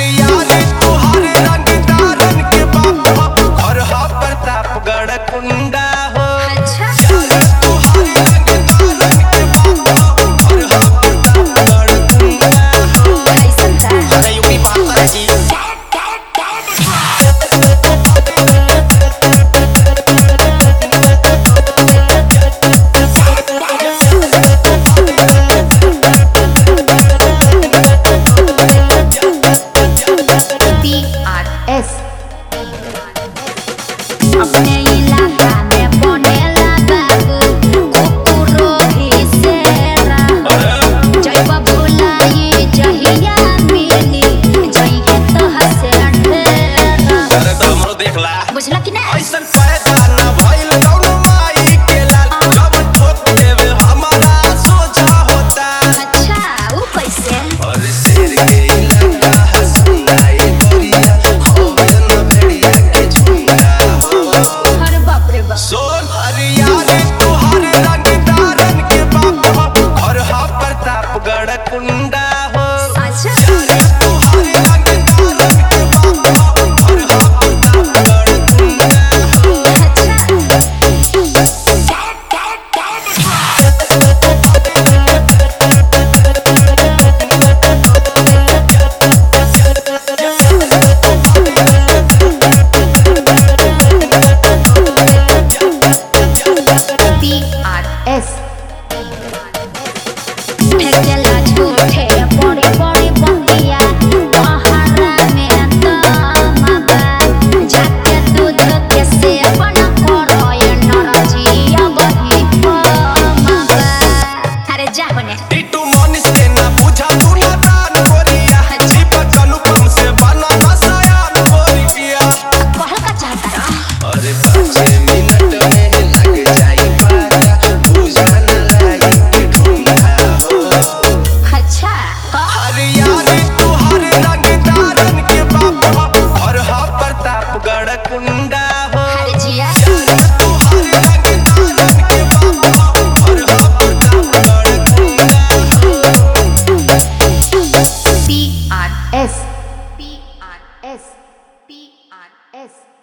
हरियाली तुहारे रंगदारन के बाप और हा प्रतापगढ़ कुंडा हो। अच्छा तुहारे रंगदारन के बाप और हा प्रतापगढ़ कुंडा हो। कैसन का अरे यूपी पाता जी PRS अपने इलाका में बनेला बाबू कुकुरो ही सेरा जय बबुलाई जहिया मिली जइए तो हसे अंधेरा। अरे तो हमरो देखला बुझला कि ना ऐसन पैदा ना भइल कौनो माई के लाल जब ठोक देवे हमारा सोचा होता। अच्छा वो कैसे और शेर के इलाका हसनाई बोरिया हो न भेड़िया के झुंडा हो। अरे बाप रे बाप सोन हरियाली तुहारे रंगदारन के बाप और हा प्रतापगढ़ कुंडा हो। अच्छा तुहारे रंगदारन के बाप और हा प्रतापगढ़ कुंडा हो। PRS फेंकेला झूठे बड़ी बड़ी बतिया पहाड़ा में दमाबा जाके दूध के सेवन करो ये नरजिया वही माबा। अरे जा बने टीटू मनीष के ना बुझा तू ना दान बोरिया दीपक अनुपम से बना ना सयान बोरिया। कहल का चाहता रहा अरे 5 मिनट में लग जाई पाता बुझा ना लाई के ढूंढा हो। अच्छा हरियाली तुहारे रंगदारन के बाप और हा प्रतापगढ़ कुंडा हो। हर जिया तुहारे रंगदारन के बाप और हा प्रतापगढ़ कुंडा हो। PRS PRS PRS